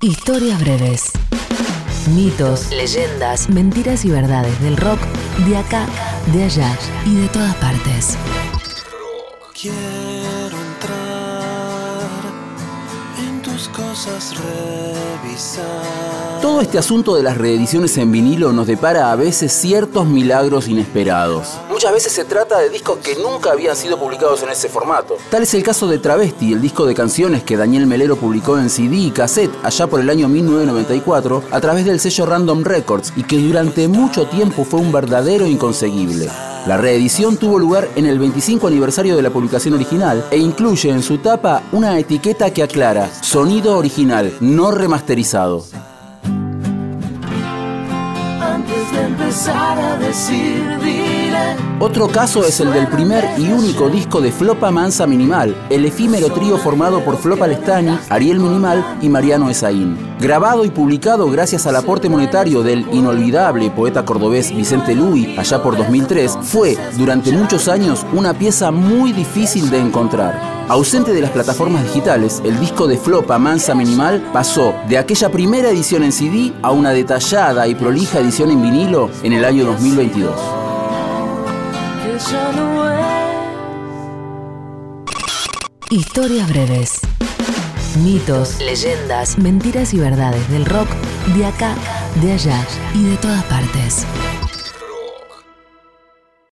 Historias breves. Mitos, leyendas, mentiras y verdades del rock de acá, de allá y de todas partes. Quiero entrar en tus cosas, revisar. Todo este asunto de las reediciones en vinilo nos depara a veces ciertos milagros inesperados. Muchas veces se trata de discos que nunca habían sido publicados en ese formato. Tal es el caso de Travesti, el disco de canciones que Daniel Melero publicó en CD y cassette allá por el año 1994 a través del sello Random Records y que durante mucho tiempo fue un verdadero inconseguible. La reedición tuvo lugar en el 25 aniversario de la publicación original e incluye en su tapa una etiqueta que aclara: sonido original, no remasterizado. Antes de empezar a decir, dile. Otro caso es el del primer y único disco de Flopa Mansa Minimal, el efímero trío formado por Flopa Lestani, Ariel Minimal y Mariano Esaín. Grabado y publicado gracias al aporte monetario del inolvidable poeta cordobés Vicente Luis allá por 2003, fue durante muchos años una pieza muy difícil de encontrar. Ausente de las plataformas digitales, el disco de Flopa Mansa Minimal pasó de aquella primera edición en CD a una detallada y prolija edición en vinilo en el año 2022. Historias breves. Mitos, leyendas, mentiras y verdades del rock de acá, de allá y de todas partes.